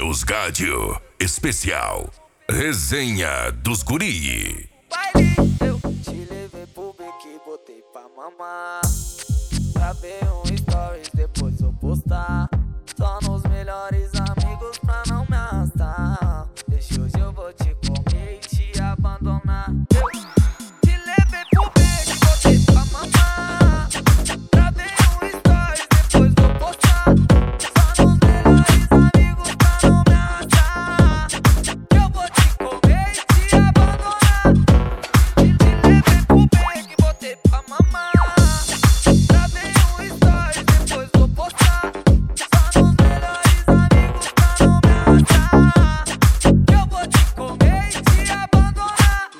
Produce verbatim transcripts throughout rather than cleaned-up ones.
Manos Gádio, especial Resenha dos Guri. Baile, eu te levei pro beque, botei pra mamar. Gravei um stories, depois vou postar. Só nos melhores amigos pra não me arrastar. Deixa hoje eu vou te comer e te abandonar. Eu te levei pro beque, botei pra mamar. Gravei um stories, depois vou postar. Só nos melhores amigos pra não me arrastar. Eu vou te comer e te abandonar. Te levei pro beque, botei pra mamar. Gravei um stories, depois vou postar. Só nos melhores amigos pra não me arrastar. Eu vou te comer e te abandonar.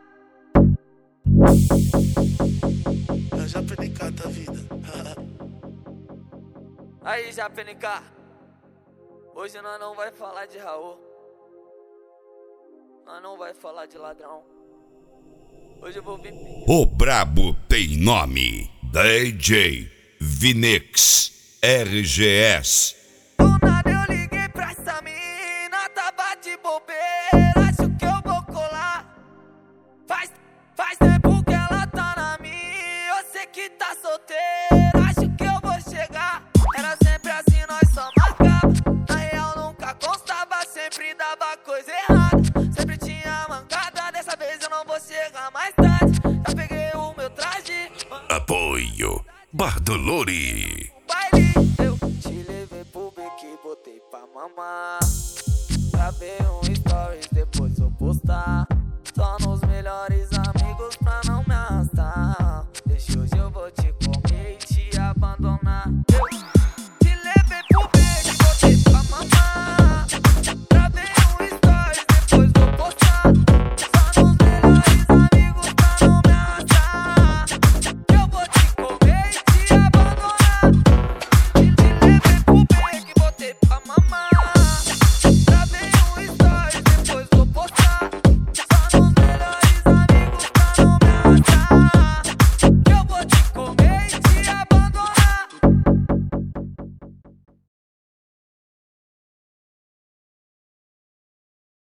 Eu já perdi cada vida. Aí, já P N K, hoje nós não vai falar de Raul, nós não vai falar de ladrão. Hoje eu vou vir. O brabo tem nome: D J Vinex R G S. Do nada eu liguei pra essa mina, tava de bobeira, acho que eu vou colar. Faz, faz tempo que ela tá na minha, eu sei que tá solteira, acho que eu vou chegar. Era sempre assim, nós só marcava, na real nunca constava, sempre dava coisa errada. Sempre tinha mancada, dessa vez eu não vou chegar mais tarde. Já peguei o meu traje. Apoio Bardolori. Baile, eu te levei pro beque, botei pra mamar. Gravei um stories, depois vou postar.